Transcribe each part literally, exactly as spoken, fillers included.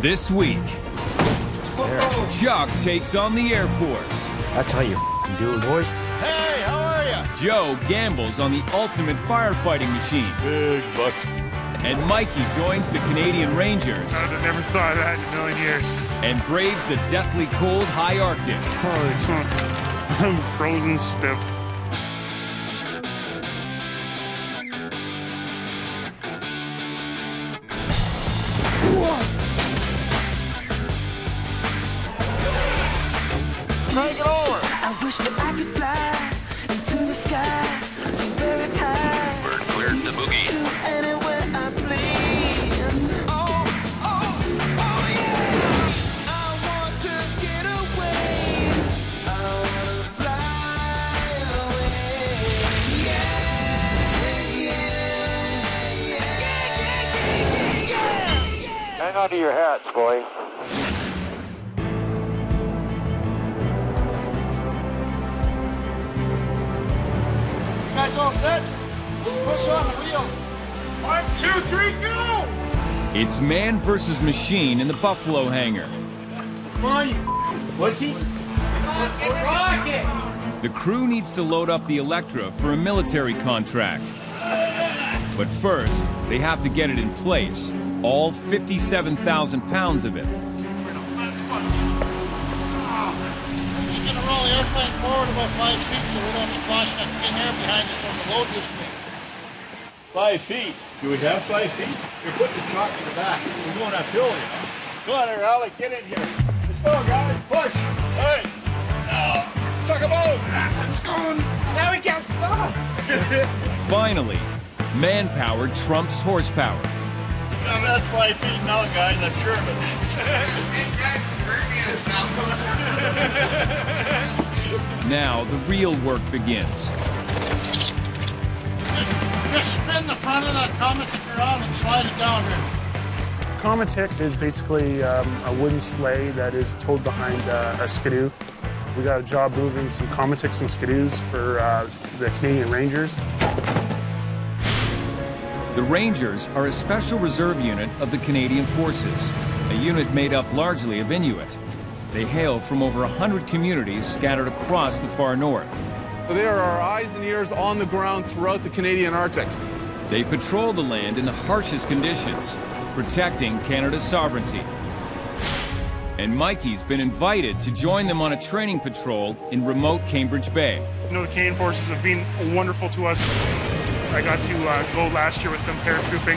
This week, there. Chuck takes on the Air Force. That's how you f***ing do it, boys. Hey, how are ya? Joe gambles on the ultimate firefighting machine. Big bucks. And Mikey joins the Canadian Rangers. I'd have never thought of that in a million years. And braves the deathly cold high Arctic. Holy smokes. I'm frozen stiff. Take it over. I wish that I could fly into the sky so very high. Bird cleared the boogie. To anywhere I please. Oh, oh, oh yeah. I want to get away. I want to fly away. Yeah, yeah, yeah, yeah, yeah, yeah. Hang on to your hats, boy. Guys all set? Let's push on the wheel. One, two, three, go! It's man versus machine in the Buffalo hangar. Come on, you pussies. Rock it! The crew needs to load up the Electra for a military contract. But first, they have to get it in place, all fifty-seven thousand pounds of it. Just gonna roll the airplane forward about five feet so we don't splash that thin air behind us when the load was big. Five feet. Do we have five feet? You're putting the truck in the back. We're going uphill here. Come on, there, Alec. Get in here. Let's go, guys. Push. Hey. Now, suck a boat. It's going. Now we can't stop. Finally, manpower trumps horsepower. Yeah, that's five feet now, guys. I'm sure of it. Now the real work begins. Just, just spin the front of that Comet if you're on and slide it down here. Cometic is basically um, a wooden sleigh that is towed behind uh, a skidoo. We got a job moving some Cometics and skidoos for uh, the Canadian Rangers. The Rangers are a special reserve unit of the Canadian Forces, a unit made up largely of Inuit. They hail from over one hundred communities scattered across the far north. They are our eyes and ears on the ground throughout the Canadian Arctic. They patrol the land in the harshest conditions, protecting Canada's sovereignty. And Mikey's been invited to join them on a training patrol in remote Cambridge Bay. You know, the Canadian Forces have been wonderful to us. I got to uh, go last year with them paratrooping.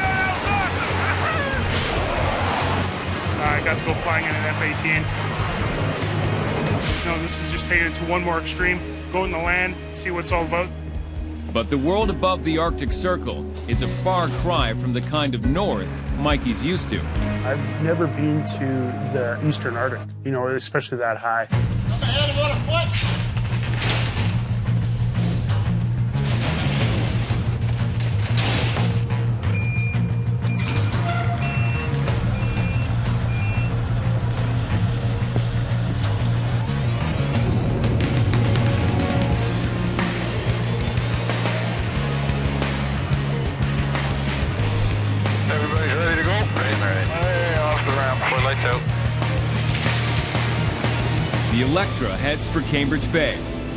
Uh, I got to go flying in an F eighteen. You know, this is just taking it to one more extreme. Go in the land, see what it's all about. But the world above the Arctic Circle is a far cry from the kind of north Mikey's used to. I've never been to the Eastern Arctic, you know, especially that high. Come ahead about a foot. The Electra heads for Cambridge Bay.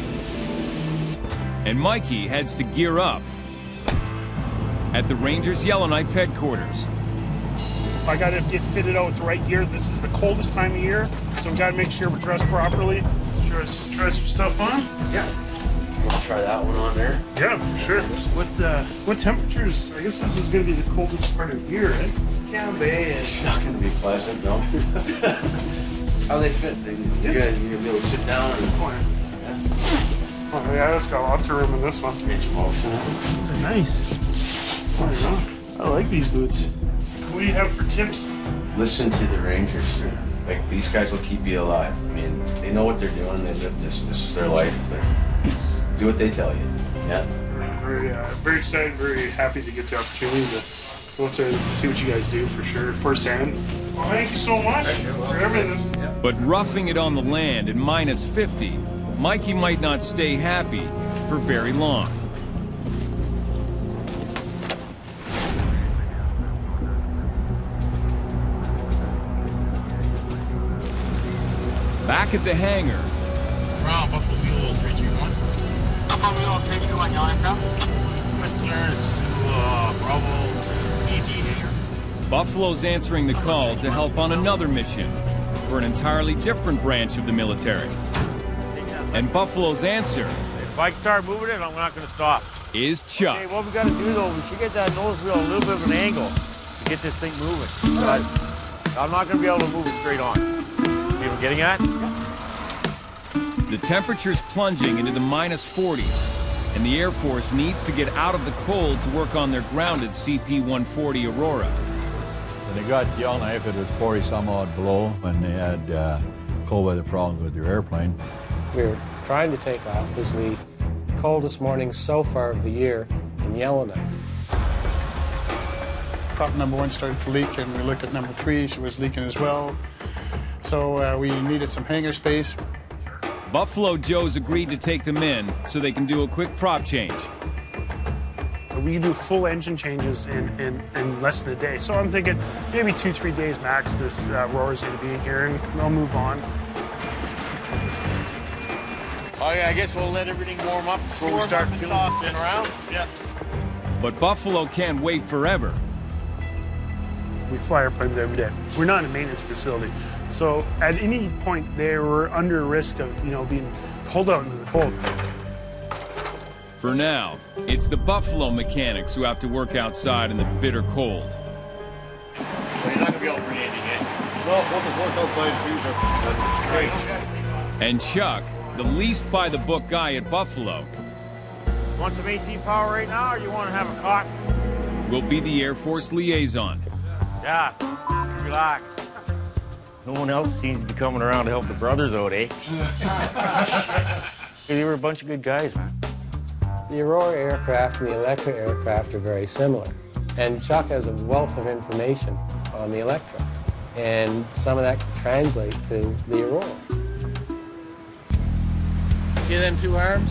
And Mikey heads to gear up at the Rangers Yellowknife headquarters. I got to get fitted out with the right gear. This is the coldest time of year, so we got to make sure we're dressed properly. Try, try some stuff on. Yeah. You want to try that one on there? Yeah, for sure. What uh, what temperatures? I guess this is going to be the coldest part of the year, right? Cam Bay is not going to be pleasant, no. How they fit? They, you're going to be able to sit down in the corner. Yeah. Oh yeah, it's got lots of room in this one. Range of motion. They're nice. I like these boots. What do you have for tips? Listen to the Rangers. Like, these guys will keep you alive. I mean, they know what they're doing. They live this. This is their life. They do what they tell you. Yeah. Very, uh, very excited, very happy to get the opportunity to go to see what you guys do for sure, firsthand. Well, thank you so much for everything. But roughing it on the land at minus fifty, Mikey might not stay happy for very long. Back at the hangar, Brown, Buffalo Mule, three two one. Buffalo Mule, three two one, y'all aircraft. West clearance to uh, Bravo to E T hangar. Buffalo's answering the call to help on another mission for an entirely different branch of the military. And Buffalo's answer If I start moving it, I'm not going to stop. is Chuck. Okay, what we got to do though, we should get that nose wheel a little bit of an angle to get this thing moving. But I'm not going to be able to move it straight on. See what I'm getting at? The temperature's plunging into the minus forties, and the Air Force needs to get out of the cold to work on their grounded C P one forty Aurora. When they got Yellowknife, it was forty some odd below when they had uh, cold weather problems with their airplane. We were trying to take off. It was the coldest morning so far of the year in Yellowknife. Prop number one started to leak, and we looked at number three, she was leaking as well. So uh, we needed some hangar space. Buffalo Joe's agreed to take them in so they can do a quick prop change. We can do full engine changes in, in, in less than a day. So I'm thinking maybe two, three days max this uh, Aurora is going to be in here, and they'll move on. Okay, I guess we'll let everything warm up before we Warm start up and feeling talk. it around. Yeah. But Buffalo can't wait forever. We fly airplanes every day. We're not in a maintenance facility. So at any point, they were under risk of, you know, being pulled out into the cold. For now, it's the Buffalo mechanics who have to work outside in the bitter cold. So you're not going to be able to bring anything in. No, we'll just work outside and freeze Great. And Chuck, the least by-the-book guy at Buffalo, Want some A C power right now, or you want to have a cot? will be the Air Force liaison. Yeah, relax. No one else seems to be coming around to help the brothers out, eh? They were a bunch of good guys, man. The Aurora aircraft and the Electra aircraft are very similar. And Chuck has a wealth of information on the Electra. And some of that can translate to the Aurora. See them two arms?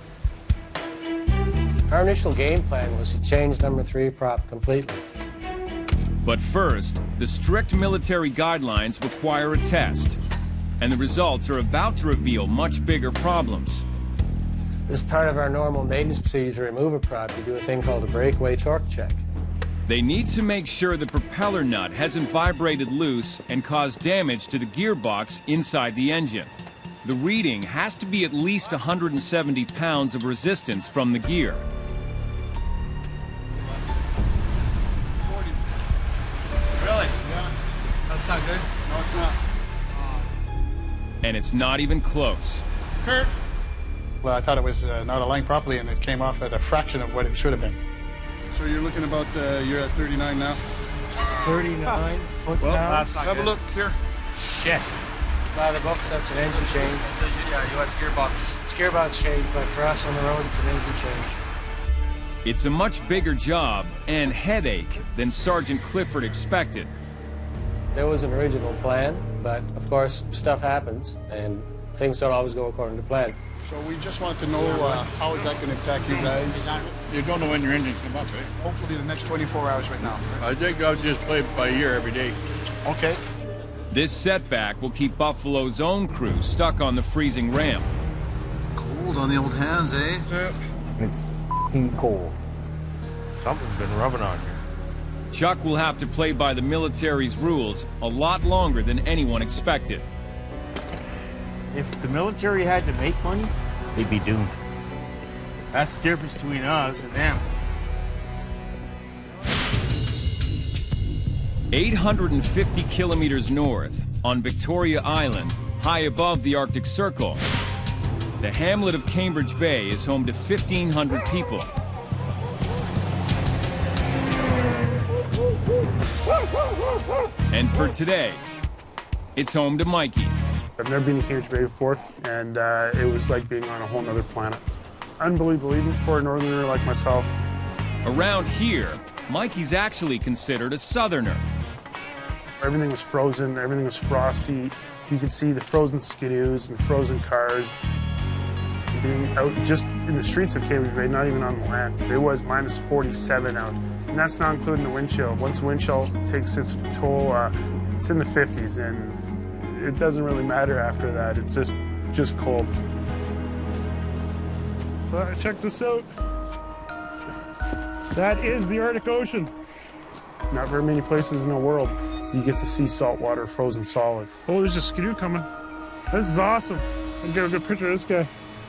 Our initial game plan was to change number three prop completely. But first, the strict military guidelines require a test. And the results are about to reveal much bigger problems. As part of our normal maintenance procedure to remove a prop, you do a thing called a breakaway torque check. They need to make sure the propeller nut hasn't vibrated loose and caused damage to the gearbox inside the engine. The reading has to be at least one hundred seventy pounds of resistance from the gear. Really? Yeah. That's not good? No, it's not. And it's not even close. Kurt. Well, I thought it was uh, not aligned properly, and it came off at a fraction of what it should have been. So you're looking about, uh, you're at thirty-nine now? thirty-nine foot Well, pounds. have a look here. Shit. By the books, that's an engine change. It's a, yeah, you want gearbox. It's gearbox change, but for us on the road, it's an engine change. It's a much bigger job and headache than Sergeant Clifford expected. There was an original plan, but of course, stuff happens, and things don't always go according to plan. So we just want to know uh, how is that going to impact you guys? You don't know when your engine's come up, right? Hopefully the next twenty-four hours right now. I think I'll just play it by ear every day. Okay. This setback will keep Buffalo's own crew stuck on the freezing ramp. Cold on the old hands, eh? It's cold. Something's been rubbing on you. Chuck will have to play by the military's rules a lot longer than anyone expected. If the military had to make money, they'd be doomed. That's the difference between us and them. eight hundred fifty kilometers north, on Victoria Island, high above the Arctic Circle, the hamlet of Cambridge Bay is home to fifteen hundred people. And for today, it's home to Mikey. I've never been to Cambridge Bay before, and uh, it was like being on a whole other planet. Unbelievable, even for a northerner like myself. Around here, Mikey's actually considered a southerner. Everything was frozen, everything was frosty. You could see the frozen skidoos and frozen cars. Being out just in the streets of Cambridge Bay, not even on the land. It was minus forty-seven out, and that's not including the wind chill. Once the wind chill takes its toll, uh, it's in the fifties, and it doesn't really matter after that. It's just, just cold. Uh, check this out. That is the Arctic Ocean. Not very many places in the world do you get to see salt water frozen solid. Oh, there's a skidoo coming. This is awesome. I'll get a good picture of this guy.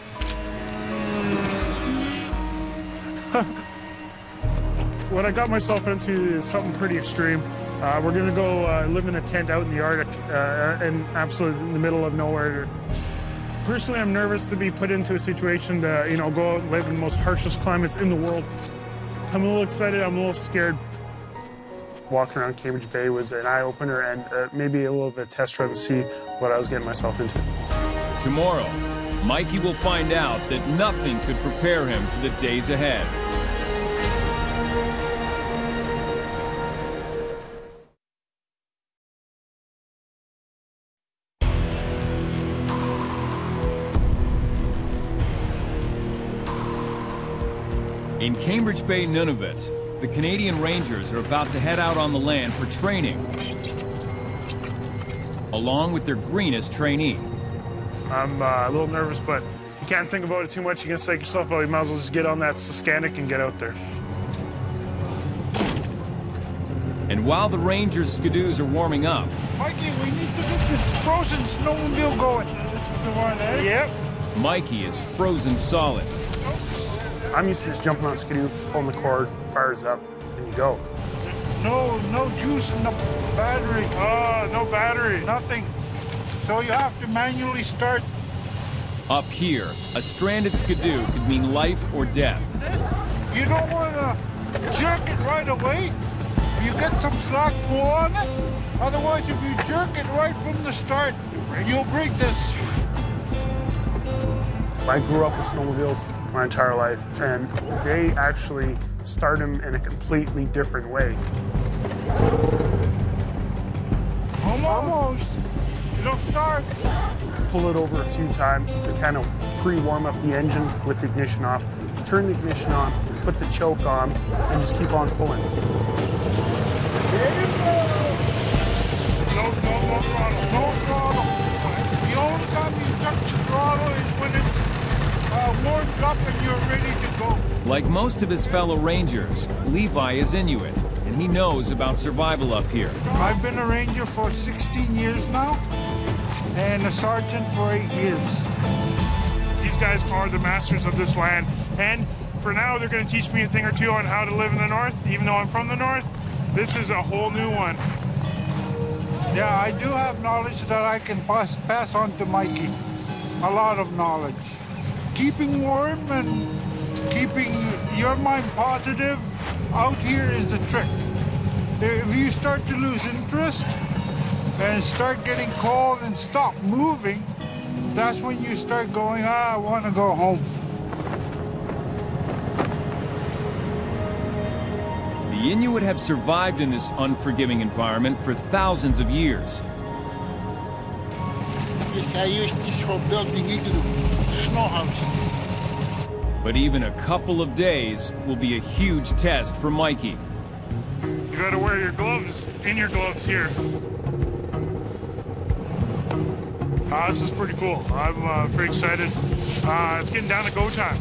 What I got myself into is something pretty extreme. Uh, we're gonna go uh, live in a tent out in the Arctic, uh, and absolutely in the middle of nowhere. Personally, I'm nervous to be put into a situation to, you know, go out and live in the most harshest climates in the world. I'm a little excited, I'm a little scared. Walking around Cambridge Bay was an eye-opener and uh, maybe a little bit of a test run to see what I was getting myself into. Tomorrow, Mikey will find out that nothing could prepare him for the days ahead. In Cambridge Bay, Nunavut, the Canadian Rangers are about to head out on the land for training, along with their greenest trainee. I'm uh, a little nervous, but you can't think about it too much. You're gonna psych yourself out. You might as well just get on that Saskanic and get out there. And while the Rangers' skidoos are warming up, Mikey, we need to get this frozen snowmobile going. This is the one, eh? Yep. Mikey is frozen solid. I'm used to just jumping on skidoo, pulling the cord, fires up, and you go. No, no juice in the battery. Oh, no battery. Nothing. So you have to manually start. Up here, a stranded skidoo could mean life or death. You don't want to jerk it right away. You get some slack pull on it. Otherwise, if you jerk it right from the start, you'll break this. I grew up with snowmobiles my entire life, and they actually start them in a completely different way. Almost. It'll start. Pull it over a few times to kind of pre-warm up the engine with the ignition off. Turn the ignition on, put the choke on, and just keep on pulling. There you go. No, no, no throttle. No throttle. The only time you touch the throttle is when it's uh, warmed up and you're ready to go. Like most of his fellow Rangers, Levi is Inuit, and he knows about survival up here. I've been a ranger for sixteen years now, and a sergeant for eight years. These guys are the masters of this land, and for now they're going to teach me a thing or two on how to live in the north. Even though I'm from the north, this is a whole new one. Yeah, I do have knowledge that I can pass, pass on to Mikey. A lot of knowledge. Keeping warm and keeping your mind positive out here is the trick. If you start to lose interest and start getting cold and stop moving, that's when you start going, ah, I want to go home. The Inuit have survived in this unforgiving environment for thousands of years. Yes, I used this for building igloo, snow house. But even a couple of days will be a huge test for Mikey. You gotta wear your gloves, in your gloves here. Uh, this is pretty cool. I'm uh, pretty excited. Uh, it's getting down to go time.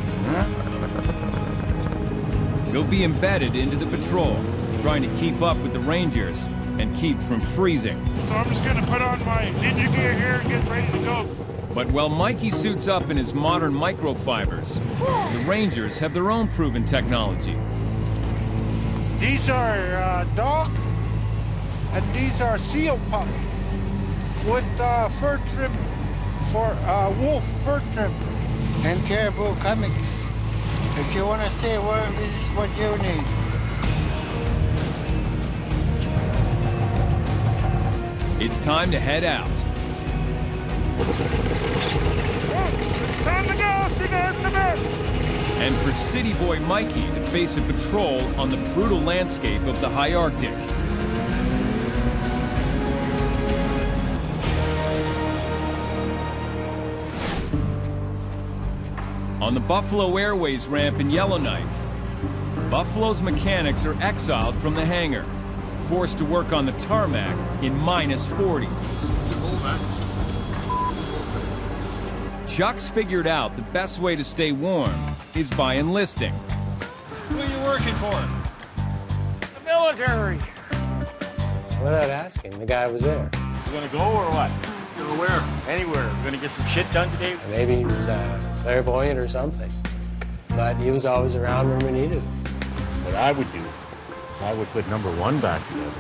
He'll be embedded into the patrol, trying to keep up with the Rangers and keep from freezing. So I'm just gonna put on my ninja gear here and get ready to go. But while Mikey suits up in his modern microfibers, the Rangers have their own proven technology. These are uh, dog, and these are seal pup with uh, fur trim for uh, wolf fur trim. And caribou comics. If you want to stay warm, this is what you need. It's time to head out. It's time to go, see you guys in a bit. And for City Boy Mikey to face a patrol on the brutal landscape of the high Arctic. On the Buffalo Airways ramp in Yellowknife, Buffalo's mechanics are exiled from the hangar, forced to work on the tarmac in minus forty. To move Chuck's figured out the best way to stay warm is by enlisting. Who are you working for? The military. Without asking, the guy was there. You gonna go or what? Go where? Anywhere. Gonna get some shit done today? Maybe he's uh, clairvoyant or something. But he was always around when we needed him. What I would do is I would put number one back together.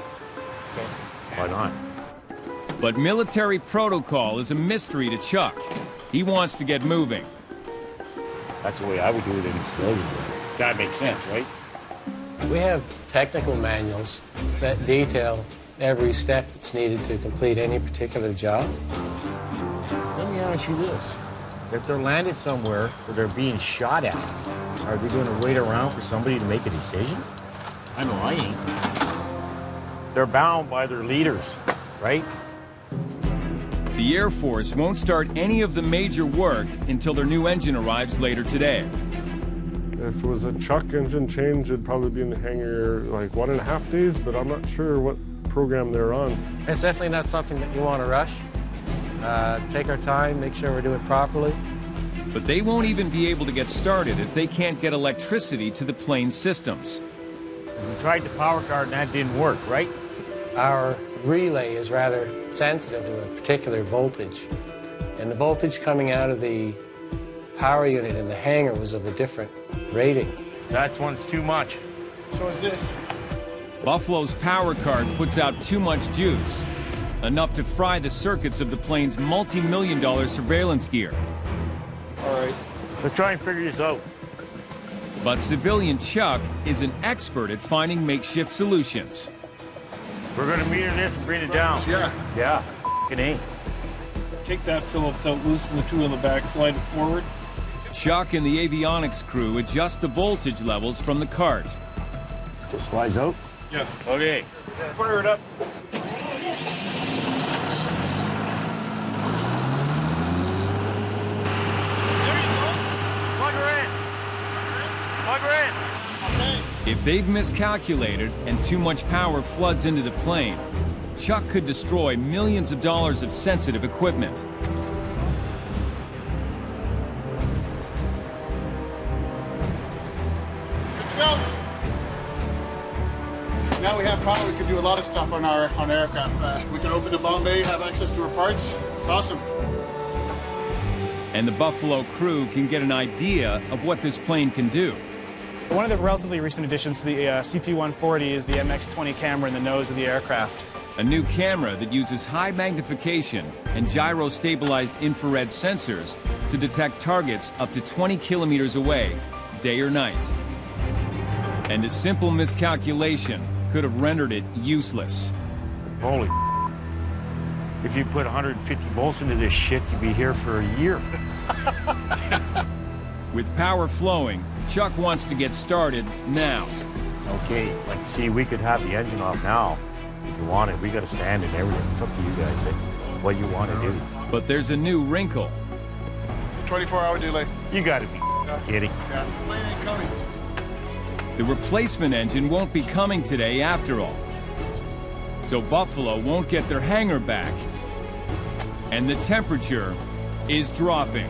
Why not? But military protocol is a mystery to Chuck. He wants to get moving. That's the way I would do it in civilian. That makes sense, right? We have technical manuals that detail every step that's needed to complete any particular job. Let me ask you this. If they're landed somewhere where they're being shot at, are they going to wait around for somebody to make a decision? I know I ain't. They're bound by their leaders, right? The Air Force won't start any of the major work until their new engine arrives later today. If it was a Chuck engine change, it'd probably be in the hangar like one and a half days, but I'm not sure what program they're on. It's definitely not something that you want to rush. Uh, take our time, make sure we do it properly. But they won't even be able to get started if they can't get electricity to the plane's systems. We tried the power card and that didn't work, right? Our relay is rather sensitive to a particular voltage. And the voltage coming out of the power unit in the hangar was of a different rating. That one's too much. So is this. Buffalo's power card puts out too much juice, enough to fry the circuits of the plane's multi-million dollar surveillance gear. All right, let's try and figure this out. But civilian Chuck is an expert at finding makeshift solutions. We're going to meter this and bring it down. Yeah. Yeah, it ain't. Take that Phillips out, loosen the tool in the back, slide it forward. Chuck and the avionics crew adjust the voltage levels from the cart. Just slides out? Yeah. Okay. Fire it up. There you go. Plug her in. Plug her in. Okay. If they've miscalculated and too much power floods into the plane, Chuck could destroy millions of dollars of sensitive equipment. Now we have power, we can do a lot of stuff on our on our aircraft. Uh, we can open the bomb bay, have access to our parts. It's awesome. And the Buffalo crew can get an idea of what this plane can do. One of the relatively recent additions to the uh, C P one forty is the M X twenty camera in the nose of the aircraft. A new camera that uses high magnification and gyro-stabilized infrared sensors to detect targets up to twenty kilometers away, day or night. And a simple miscalculation could have rendered it useless. Holy if you put one hundred fifty volts into this shit, you'd be here for a year. With power flowing, Chuck wants to get started now. Okay, like, see, we could have the engine off now if you wanted. We got to stand and everything. It's up to you guys, eh? What you want to do. But there's a new wrinkle. twenty-four hour delay. You got to be yeah. kidding. Yeah, the plane ain't coming. The replacement engine won't be coming today after all. So Buffalo won't get their hangar back. And the temperature is dropping.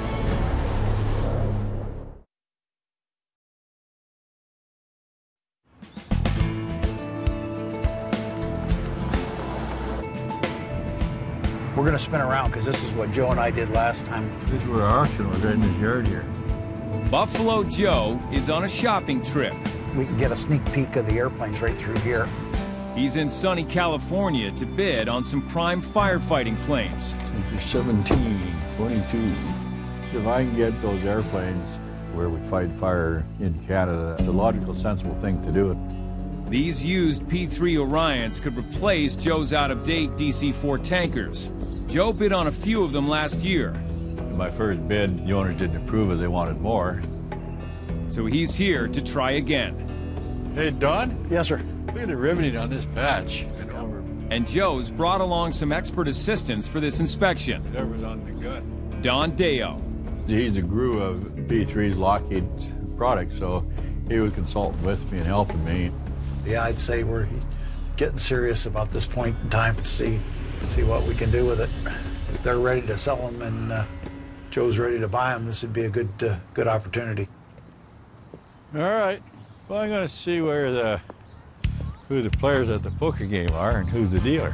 We're going to spin around because this is what Joe and I did last time. This is where our auction was, right in this yard here. Buffalo Joe is on a shopping trip. We can get a sneak peek of the airplanes right through here. He's in sunny California to bid on some prime firefighting planes. seventeen, twenty-two. If I can get those airplanes where we fight fire in Canada, it's a logical, sensible thing to do it. These used P three Orions could replace Joe's out-of-date D C four tankers. Joe bid on a few of them last year. In my first bid, the owners didn't approve it, they wanted more. So he's here to try again. Hey, Don? Yes, sir. Look at the riveting on this patch. And Joe's brought along some expert assistance for this inspection. Whatever's on the gun. Don Deo. He's the guru of P three's Lockheed products, so he was consulting with me and helping me. Yeah, I'd say we're getting serious about this point in time to see see what we can do with it. If they're ready to sell them and uh, Joe's ready to buy them, this would be a good, uh, good opportunity. All right. Well, I'm going to see where the who the players at the poker game are and who's the dealer.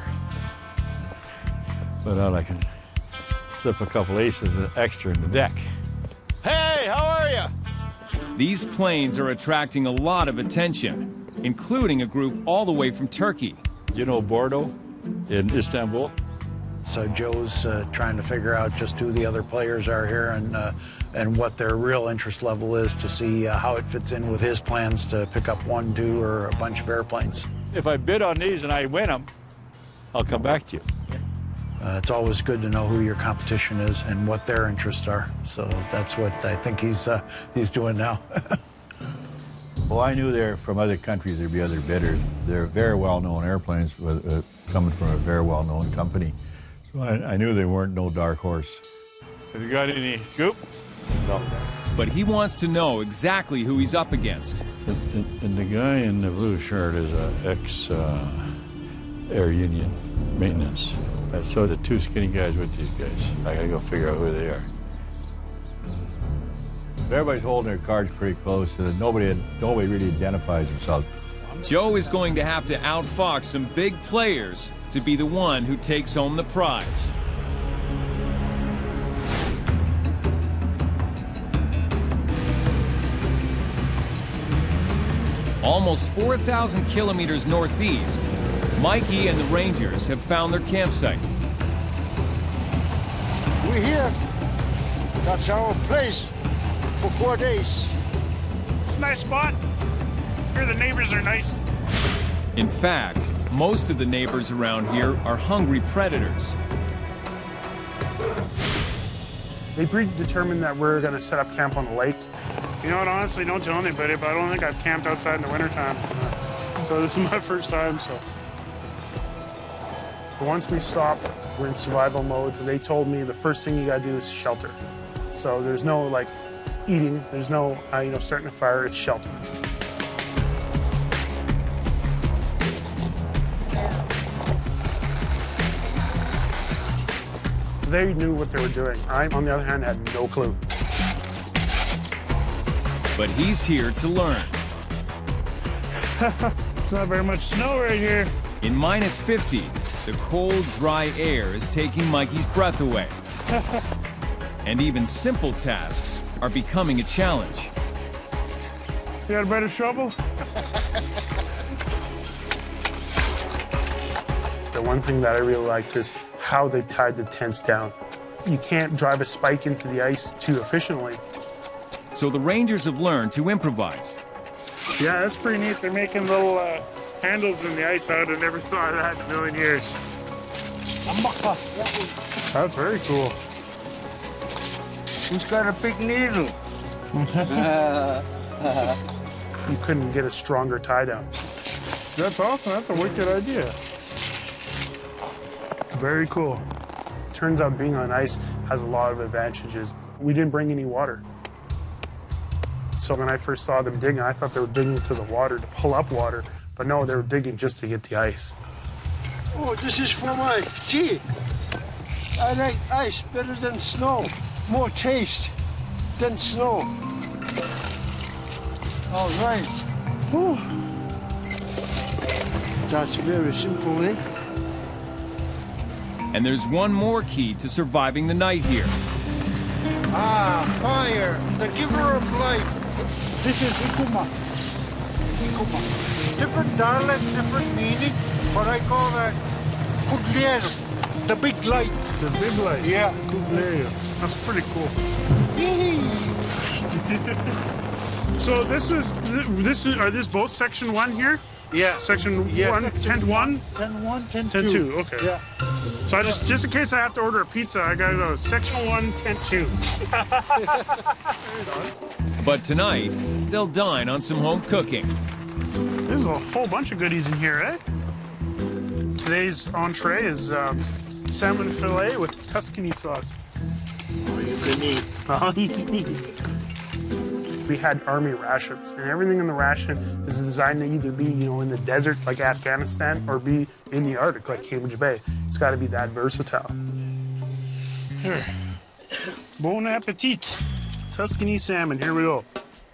But uh, I can slip a couple aces extra in the deck. Hey, how are you? These planes are attracting a lot of attention, including a group all the way from Turkey. Do you know Bordeaux in Istanbul? So Joe's uh, trying to figure out just who the other players are here and uh, and what their real interest level is to see uh, how it fits in with his plans to pick up one, two, or a bunch of airplanes. If I bid on these and I win them, I'll come back to you. Uh, it's always good to know who your competition is and what their interests are. So that's what I think he's uh, he's doing now. Well, I knew there from other countries there'd be other bidders. They're very well-known airplanes with, uh, coming from a very well-known company. So I, I knew they weren't no dark horse. Have you got any scoop? No. But he wants to know exactly who he's up against. And, and, and the guy in the blue shirt is a ex uh, Air Union maintenance. I saw the two skinny guys with these guys. I gotta go figure out who they are. Everybody's holding their cards pretty close, so that nobody, nobody really identifies themselves. Joe is going to have to outfox some big players to be the one who takes home the prize. Almost four thousand kilometers northeast, Mikey and the Rangers have found their campsite. We're here. That's our place for four days. It's a nice spot. Here the neighbors are nice. In fact, most of the neighbors around here are hungry predators. They predetermined that we're going to set up camp on the lake. You know what, honestly, don't tell anybody, but I don't think I've camped outside in the wintertime. So this is my first time, so. But once we stop, we're in survival mode. They told me the first thing you got to do is shelter. So there's no, like, eating. There's no, uh, you know, starting a fire. It's shelter. They knew what they were doing. I, on the other hand, had no clue. But he's here to learn. It's not very much snow right here. In minus fifty, the cold, dry air is taking Mikey's breath away. And even simple tasks are becoming a challenge. You got a better shovel? The one thing that I really liked is how they tied the tents down. You can't drive a spike into the ice too efficiently. So the Rangers have learned to improvise. Yeah, that's pretty neat. They're making little uh, handles in the ice out. I never thought of that in a million years. That's very cool. Who's got a big needle? You couldn't get a stronger tie down. That's awesome. That's a wicked idea. Very cool. Turns out being on ice has a lot of advantages. We didn't bring any water. So when I first saw them digging, I thought they were digging to the water to pull up water, but no, they were digging just to get the ice. Oh, this is for my tea. I like ice better than snow. More taste than snow. All right. Whew. That's very simple, eh? And there's one more key to surviving the night here. Ah, fire, the giver of life. This is Ikuma. Ikuma. Different dialect, different meaning, but I call that Kudlier, the big light. The big light? Yeah. Kudlier. That's pretty cool. So this is, this is, are this both section one here? Yeah. Section yeah, one, section tent one? Tent one, tent two. Tent two, okay. Yeah. So I just, just in case I have to order a pizza, I gotta go section one, tent two. But tonight, they'll dine on some home cooking. There's a whole bunch of goodies in here, eh? Today's entree is um, salmon fillet with Tuscany sauce. Oh, you can eat. Uh-huh, you can eat. We had army rations, and everything in the ration is designed to either be, you know, in the desert like Afghanistan or be in the Arctic like Cambridge Bay. It's got to be that versatile. Here. Bon appetit. Tuscany salmon, here we go.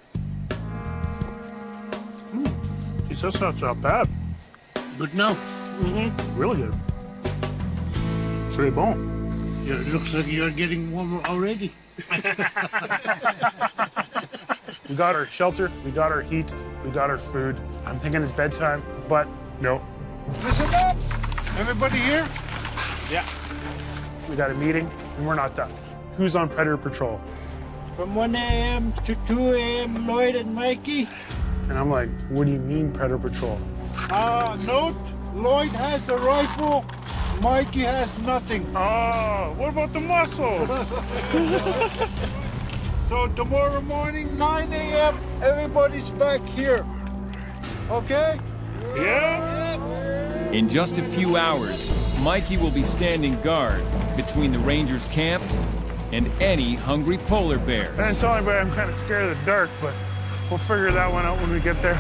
Mm. Geez, that's not, not bad. Good now. Mm-hmm. Really good. Très bon. Yeah, it looks like you're getting warmer already. We got our shelter, we got our heat, we got our food. I'm thinking it's bedtime, but no. Listen up! Everybody here? Yeah. We got a meeting, and we're not done. Who's on Predator Patrol? From one A M to two A M, Lloyd and Mikey. And I'm like, what do you mean Predator Patrol? Uh, note, Lloyd has the rifle, Mikey has nothing. Oh, what about the muscles? So tomorrow morning, nine A M, everybody's back here. Okay? Yeah? In just a few hours, Mikey will be standing guard between the Rangers' camp and any hungry polar bears. I didn't tell anybody I'm kind of scared of the dark, but we'll figure that one out when we get there.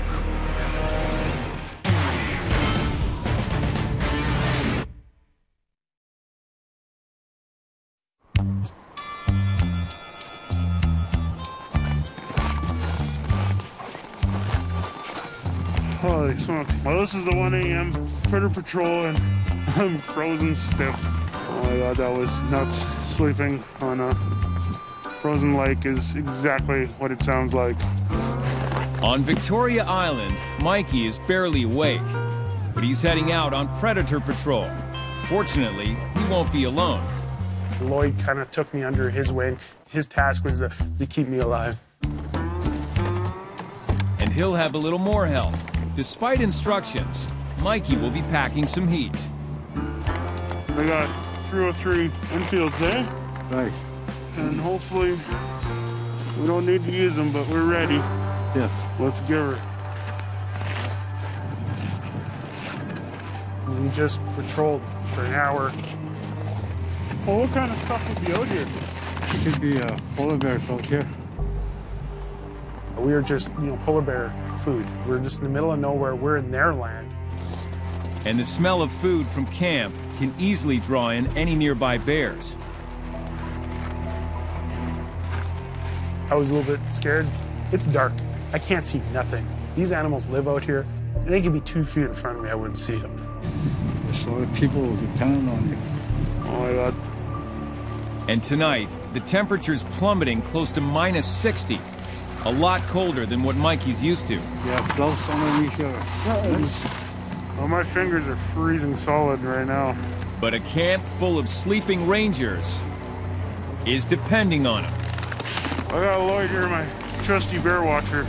Holy smokes. Well, this is the one A M Predator Patrol, and I'm frozen stiff. Oh my god, that was nuts. Sleeping on a frozen lake is exactly what it sounds like. On Victoria Island, Mikey is barely awake, but he's heading out on Predator Patrol. Fortunately, he won't be alone. Lloyd kind of took me under his wing. His task was to, to keep me alive. And he'll have a little more help. Despite instructions, Mikey will be packing some heat. We got three oh three Enfields there. Nice. And hopefully we don't need to use them, but we're ready. Yeah. Let's give her. We just patrolled for an hour. Well, what kind of stuff would be out here? It could be uh, polar bears out here. We were just, you know, polar bear food. We're just in the middle of nowhere. We're in their land. And the smell of food from camp can easily draw in any nearby bears. I was a little bit scared. It's dark. I can't see nothing. These animals live out here, and they could be two feet in front of me. I wouldn't see them. There's a lot of people depending on you. Oh my God. And tonight, the temperature's plummeting close to minus sixty. A lot colder than what Mikey's used to. Yeah, gloves underneath your hands. Well, my fingers are freezing solid right now. But a camp full of sleeping Rangers is depending on him. I got Lloyd here, my trusty bear watcher.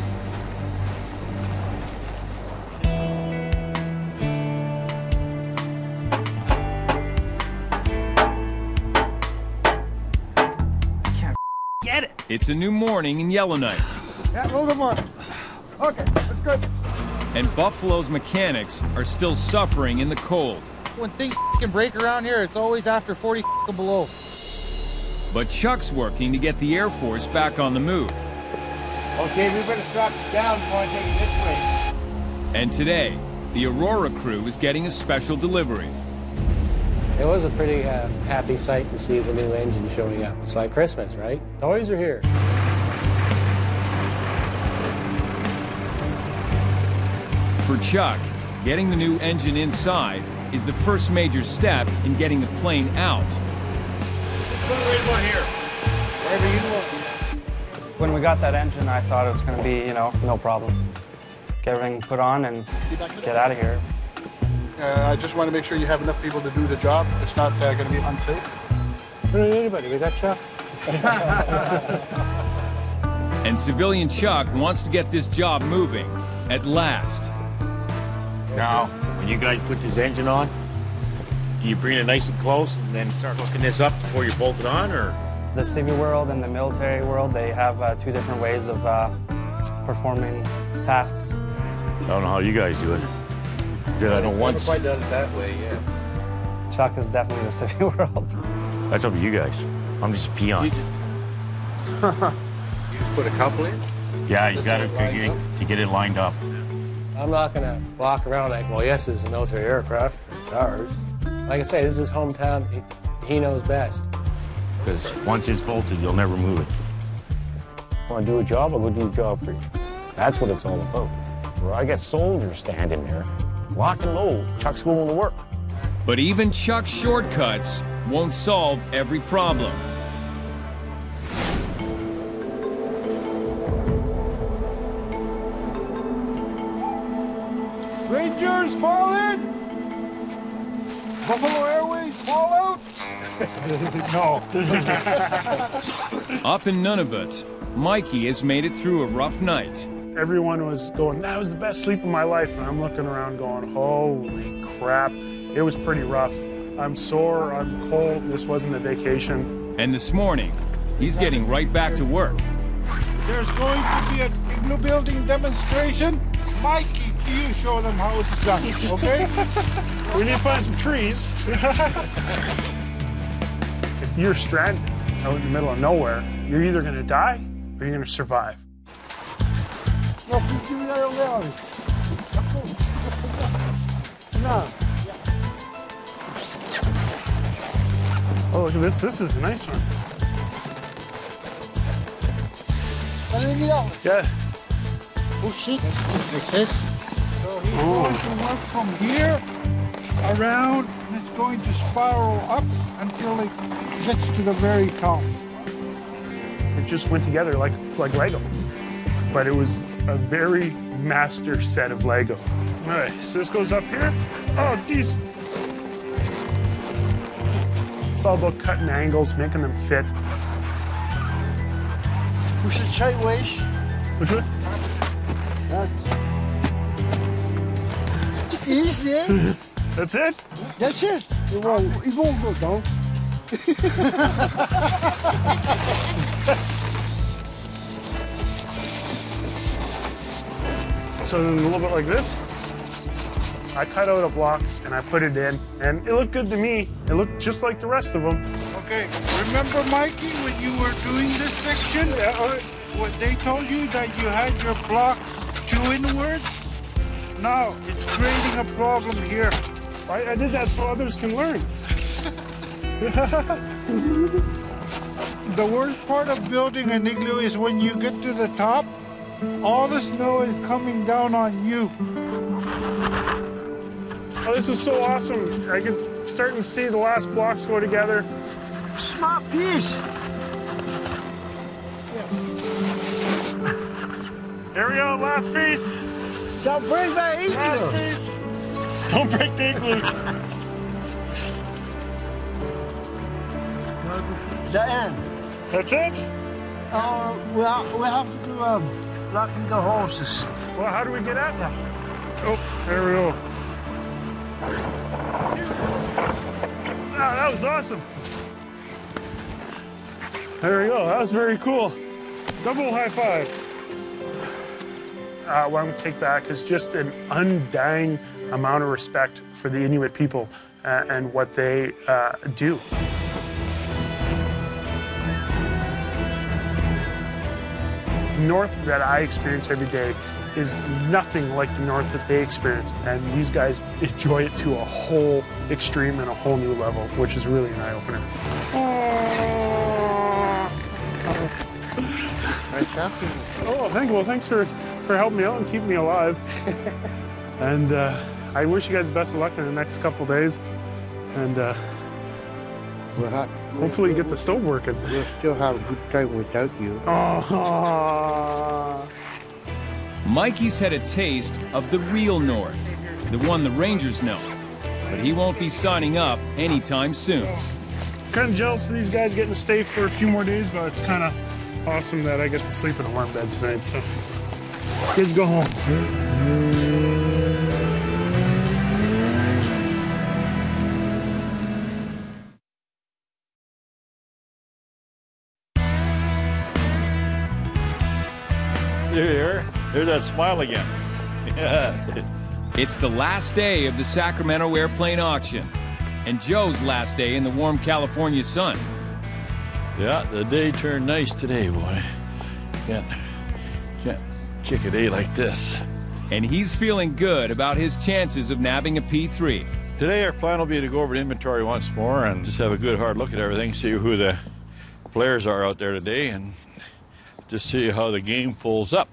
Can't get it. It's a new morning in Yellowknife. Yeah, a little bit more. Okay, that's good. And Buffalo's mechanics are still suffering in the cold. When things can break around here, it's always after forty below. But Chuck's working to get the Air Force back on the move. Okay, we better strap it down before I take it this way. And today, the Aurora crew is getting a special delivery. It was a pretty uh, happy sight to see the new engine showing up. It's like Christmas, right? Toys are here. For Chuck, getting the new engine inside is the first major step in getting the plane out. Put it right about here. Wherever you want. When we got that engine, I thought it was going to be, you know, no problem. Get everything put on and get out of here. Uh, I just want to make sure you have enough people to do the job. It's not uh, going to be unsafe. We don't need anybody. We got Chuck. And civilian Chuck wants to get this job moving at last. Now, when you guys put this engine on, do you bring it nice and close and then start hooking this up before you bolt it on, or? The civil world and the military world, they have uh, two different ways of uh, performing tasks. I don't know how you guys do it. Did I know once? Never quite done it that way, yeah. Chuck is definitely the civil world. That's up to you guys. I'm just a peon. You just, you just put a couple in? Yeah, you Just got so it it lines to, up? to get it lined up. I'm not going to walk around like, well, yes, it's a military aircraft. It's ours. Like I say, this is his hometown. He, he knows best. Because once it's bolted, you'll never move it. Want to do a job? I'll go do a job for you. That's what it's all about. Where I got soldiers standing there, lock and load. Chuck's going to work. But even Chuck's shortcuts won't solve every problem. Rangers, fall in! Buffalo Airways, fall out! No. Up in Nunavut, Mikey has made it through a rough night. Everyone was going, that was the best sleep of my life. And I'm looking around going, holy crap. It was pretty rough. I'm sore, I'm cold, this wasn't a vacation. And this morning, he's getting right back to work. There's going to be an igloo building demonstration. Mikey, you show them how it's done, okay? We need to find some trees. If you're stranded out in the middle of nowhere, you're either going to die or you're going to survive. No. Oh, look at this. This is a nice one. Yeah. Push it like this. So he's oh. going to work from here around, and it's going to spiral up until it gets to the very top. It just went together like like Lego, but it was a very master set of Lego. All right, so this goes up here. Oh, geez. It's all about cutting angles, making them fit. Push it sideways. Which way? That's easy. That's it? That's it. It won't, it won't go down. So then a little bit like this. I cut out a block and I put it in, and it looked good to me. It looked just like the rest of them. Okay, remember, Mikey, when you were doing this section? Yeah, all right. What they told you that you had your block two inwards? Now it's creating a problem here. I, I did that so others can learn. The worst part of building an igloo is when you get to the top, all the snow is coming down on you. Oh, this is so awesome. I can start to see the last blocks go together. Smart piece. Here we go, last piece. Don't break that igloo. Last piece. Don't break the igloo. The end. That's it? Uh, well, we have to do um, locking the horses. Well, how do we get at them? Oh, there we go. Wow, that was awesome. There we go. That was very cool. Double high five. Uh, what I'm going to take back is just an undying amount of respect for the Inuit people uh, and what they uh, do. The north that I experience every day is nothing like the north that they experience, and these guys enjoy it to a whole extreme and a whole new level, which is really an eye-opener. Oh, thank you. Well, thanks for, for helping me out and keeping me alive. And uh, I wish you guys the best of luck in the next couple days, and uh, we'll have, hopefully we'll, you get the stove working. We'll still have a good time without you. Oh. Mikey's had a taste of the real North, the one the Rangers know, but he won't be signing up anytime soon. Kind of jealous of these guys getting to stay for a few more days, but it's kind of awesome that I get to sleep in a warm bed tonight, so kids go home. There, there's that smile again. Yeah. It's the last day of the Sacramento airplane auction, and Joe's last day in the warm California sun. Yeah, the day turned nice today, boy. Can't, can't kick a day like this. And he's feeling good about his chances of nabbing a P three. Today our plan will be to go over the inventory once more and just have a good hard look at everything, see who the players are out there today, and just see how the game folds up.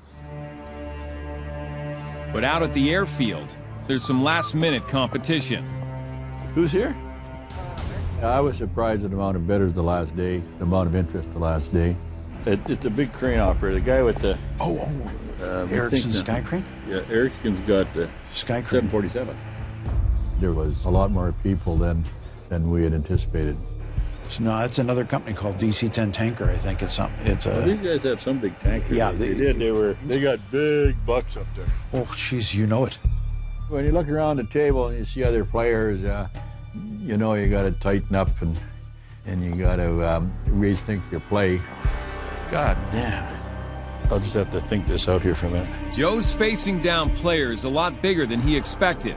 But out at the airfield, there's some last-minute competition. Who's here? I was surprised at the amount of bidders the last day, the amount of interest the last day. It, it's a big crane operator, the guy with the... Oh, oh. Uh, Ericsson Sky Crane? Yeah, Ericsson's got the Sky Crane. seven forty-seven. There was a lot more people than, than we had anticipated. So, no, that's another company called D C ten Tanker, I think. It's some, it's a... Well, these guys have some big tankers. Yeah, they, they, they did. They were. They got big bucks up there. Oh, jeez, you know it. When you look around the table and you see other players, uh, you know you got to tighten up and and you got to um, rethink your play. God damn. I'll just have to think this out here for a minute. Joe's facing down players a lot bigger than he expected.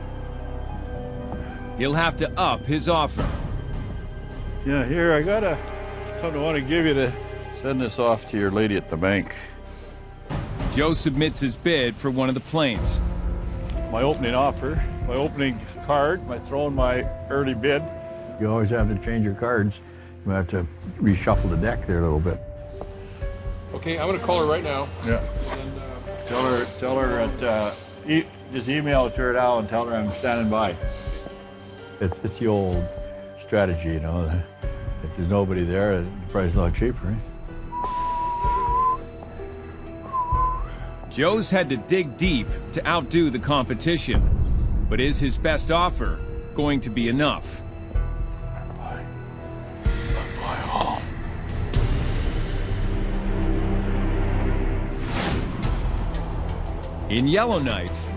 He'll have to up his offer. Yeah, here, I got a something I want to give you to send this off to your lady at the bank. Joe submits his bid for one of the planes. My opening offer, my opening card, my throwing my early bid. You always have to change your cards. You have to reshuffle the deck there a little bit. Okay, I'm going to call her right now. Yeah. And, uh, Tell her, tell her at, uh, e just email it to her now and tell her I'm standing by. It's, it's the old strategy, you know. If there's nobody there, the price is a lot cheaper. Eh? Joe's had to dig deep to outdo the competition. But is his best offer going to be enough? Buy. Buy all. In Yellowknife,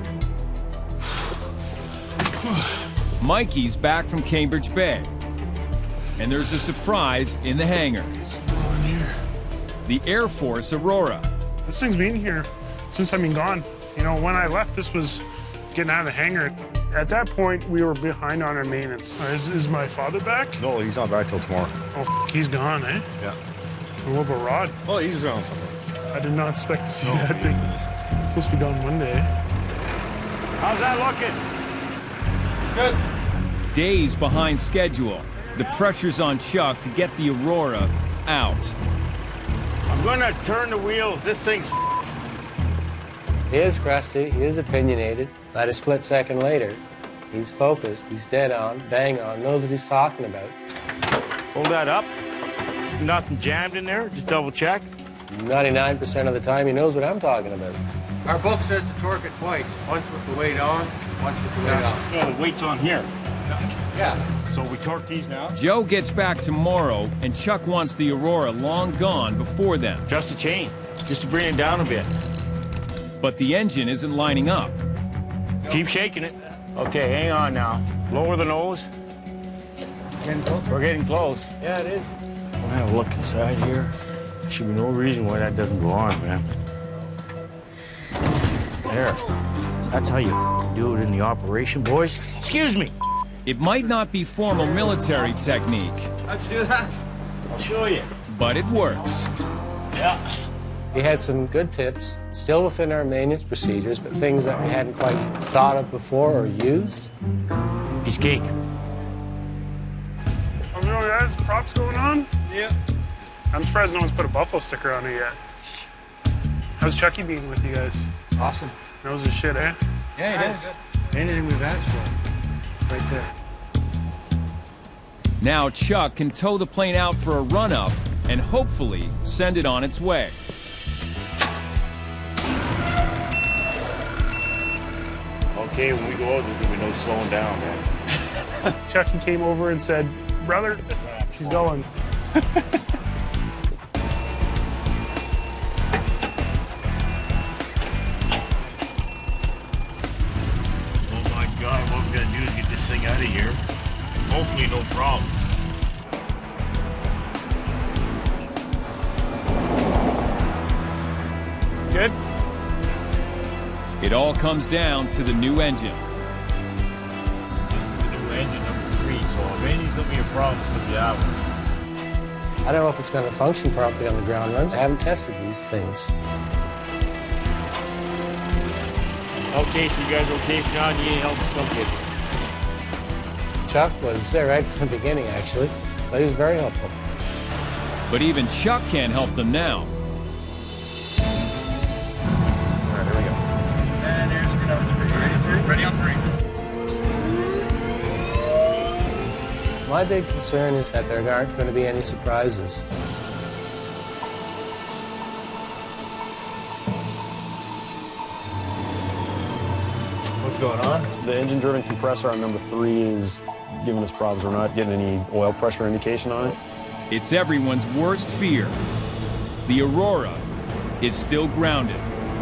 Mikey's back from Cambridge Bay. And there's a surprise in the hangar. The Air Force Aurora. This thing's been here since I've been gone. You know, when I left, this was getting out of the hangar. At that point, we were behind on our maintenance. Uh, is, is my father back? No, he's not back till tomorrow. Oh, he's gone, eh? Yeah. And what about Rod? Oh, he's around somewhere. I did not expect to see no, that thing. It's supposed to be gone Monday. How's that looking? Good. Days behind schedule. The pressure's on Chuck to get the Aurora out. I'm gonna turn the wheels. This thing's He is crusty, he is opinionated, but a split second later, he's focused, he's dead on, bang on, knows what he's talking about. Hold that up. Nothing jammed in there, just double check. ninety-nine percent of the time, he knows what I'm talking about. Our book says to torque it twice. Once with the weight on, once with the weight off. No, the weight's on here. Yeah. So we torque these now? Joe gets back tomorrow, and Chuck wants the Aurora long gone before then. Just a chain, just to bring it down a bit. But the engine isn't lining up. Keep shaking it. Okay, hang on now. Lower the nose. Getting close? We're getting close. Yeah, it is. We'll have a look inside here. There should be no reason why that doesn't go on, man. There. That's how you do it in the operation, boys. Excuse me. It might not be formal military technique. How'd you do that? I'll show you. But it works. Yeah. He had some good tips, still within our maintenance procedures, but things that we hadn't quite thought of before or used. Piece of cake. Oh, no, guys, props going on? Yeah. I'm surprised no one's put a Buffalo sticker on it yet. How's Chucky being with you guys? Awesome. Knows his shit, eh? Yeah, he does. Anything we've asked for. Right there. Now Chuck can tow the plane out for a run-up and hopefully send it on its way. Okay, when we go out, there's gonna be no slowing down, man. Chucky came over and said, brother, she's going. Oh my God, what we're gonna do is get this thing out of here. Hopefully no problems. Good? It all comes down to the new engine. This is the new engine number three, so if anything's gonna be a problem, it's gonna be that one. I don't know if it's going to function properly on the ground runs. I haven't tested these things. Okay, so you guys okay? If not, you need help, just come get me. Chuck was there right from the beginning, actually, so he was very helpful. But even Chuck can't help them now. All right, here we go. And here's number three. Ready on three. My big concern is that there aren't going to be any surprises. What's going on? The engine-driven compressor on number three is giving us problems. We're not getting any oil pressure indication on it. It's everyone's worst fear. The Aurora is still grounded.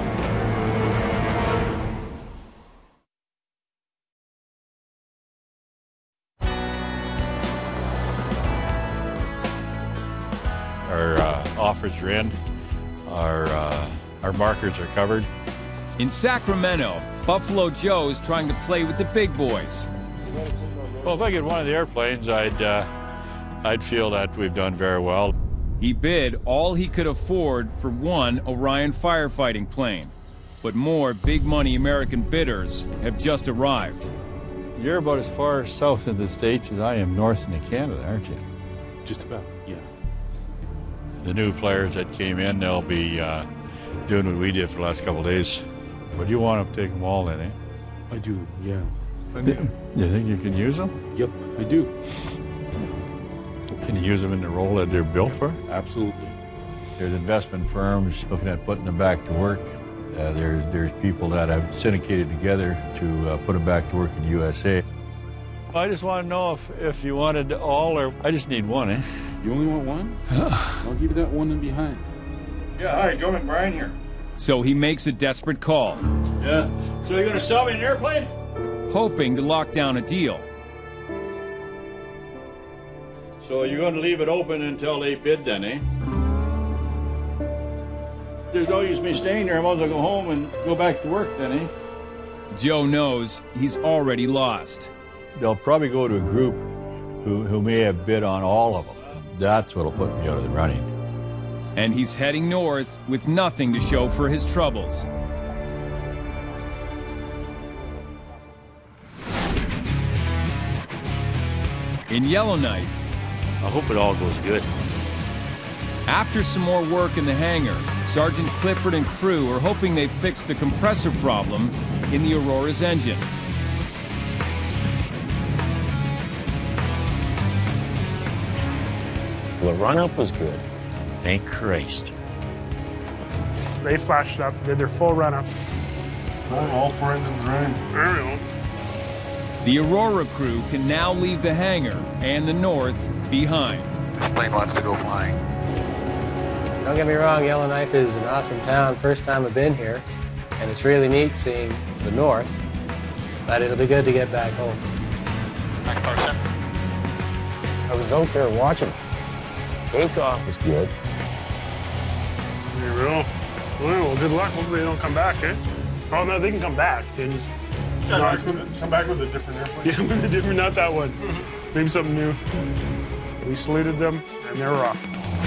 Our uh, offers are in. Our, uh, our markers are covered. In Sacramento, Buffalo Joe's trying to play with the big boys. Well, if I get one of the airplanes, I'd, uh, I'd feel that we've done very well. He bid all he could afford for one Orion firefighting plane. But more big-money American bidders have just arrived. You're about as far south in the States as I am north into Canada, aren't you? Just about, yeah. The new players that came in, they'll be uh, doing what we did for the last couple of days. But you want to take them all in, eh? I do, yeah. You think you can use them? Yep, I do. Can you use them in the role that they're built for? Absolutely. There's investment firms looking at putting them back to work. Uh, there's, there's people that have syndicated together to uh, put them back to work in the U S A. I just want to know if, if you wanted all or... I just need one, eh? You only want one? I'll give you that one in behind. Yeah, hi, Joe McBrien here. So he makes a desperate call. Yeah. So you're gonna sell me an airplane? Hoping to lock down a deal. So you're going to leave it open until they bid then, eh? There's no use me staying there. I might as well go home and go back to work then, eh? Joe knows he's already lost. They'll probably go to a group who, who may have bid on all of them. That's what'll put me out of the running. And he's heading north with nothing to show for his troubles. In Yellowknife, I hope it all goes good. after some more work in the hangar, Sergeant Clifford and crew are hoping they've fixed the compressor problem in the Aurora's engine. The run-up was good. Thank Christ. They flashed up, did their full run-up. All four engines running. There we go. The Aurora crew can now leave the hangar and the north behind. This plane wants to go flying. Don't get me wrong, Yellowknife is an awesome town. First time I've been here, and it's really neat seeing the north, but it'll be good to get back home. I was out there watching. Takeoff was good. There we go. Well, good luck. Hopefully they don't come back, eh? Oh, no, they can come back. They just... Yeah, no, come, come back with a different airplane. Yeah, with a different, not that one. Maybe something new. We saluted them, and they were off.